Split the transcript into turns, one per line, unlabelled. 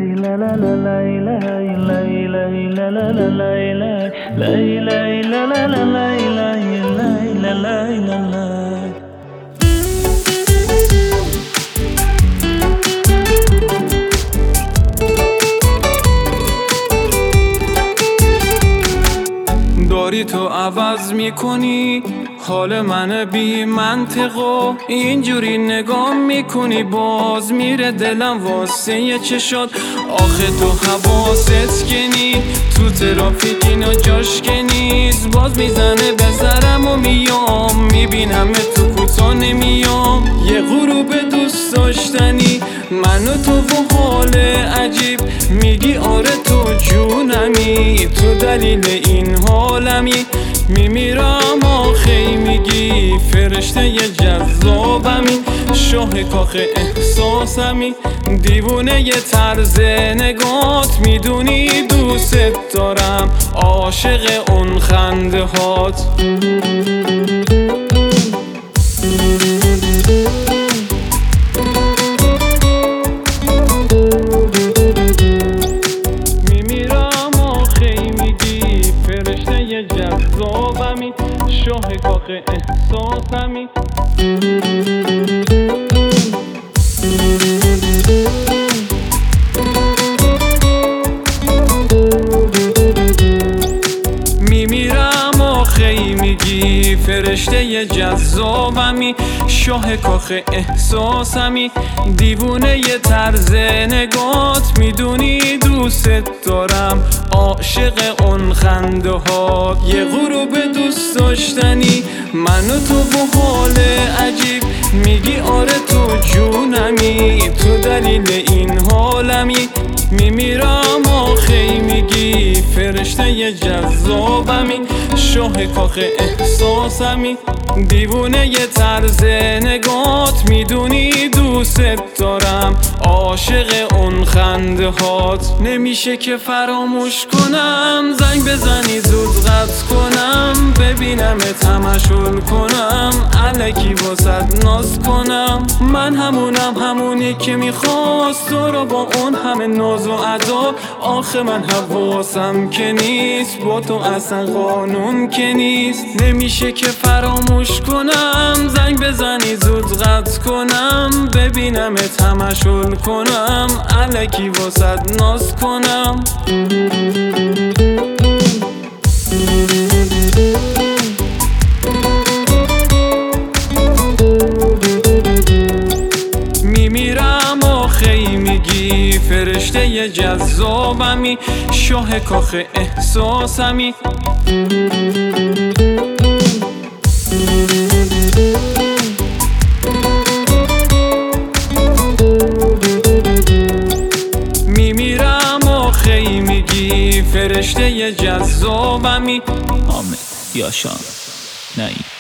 داری تو عوض میکنی حال من بی منطقو، اینجوری نگاه میکنی باز میره دلم واسه یه چشات. آخه تو حواست که نی تو ترافیک اینا جاش که نیست، باز میزنه به سرم و میام میبینم تو کوتا نمیام. یه غروب دوست داشتنی من و تو و حال عجیب، میگی آره تو جونمی، تو دلیل این حالمی. میمیرم آخی میگی فرشته ی جذابمی، شاه کاخ احساسمی، دیوونه ی طرز نگات، میدونی دوست دارم عاشق اون خنده هات. جذابمی، شاه کاخ احساسمی. میمیرم آخی میگی فرشته جذابمی، شاه کاخ احساسمی، دیوونه ی طرز نگات، میدونی دوست دارم عاشق اون خنده هات. یه غروب دوست داشتنی من و تو و حال عجیب، میگی آره تو جونمی، تو دلیل این حالمی. میمیرم آخی میگی فرشته ی جذابمی، شاه کاخ احساسمی، دیوونه ی طرز نگات، میدونی دوست دارم عاشق اون خنده هات. نمیشه که فراموش کنم، زنگ بزنی زود قطع کنم، ببینم تماشول کنم، الکی واسد ناز کنم. من همونی که میخواست تو رو با اون همه ناز و ادا. آخه من حواسم که نیست با تو اصلا قانون که نیست. نمیشه که فراموش کنم، زنگ بزنی زود قطع کنم، ببینم تماشول کنم، الکی واسد ناز کنم. میمیرم آخی میگی فرشته ی جذابمی، شاه کاخ احساسمی. میمیرم آخی میگی فرشته ی جذابمی.
حامد یاشان نعیم.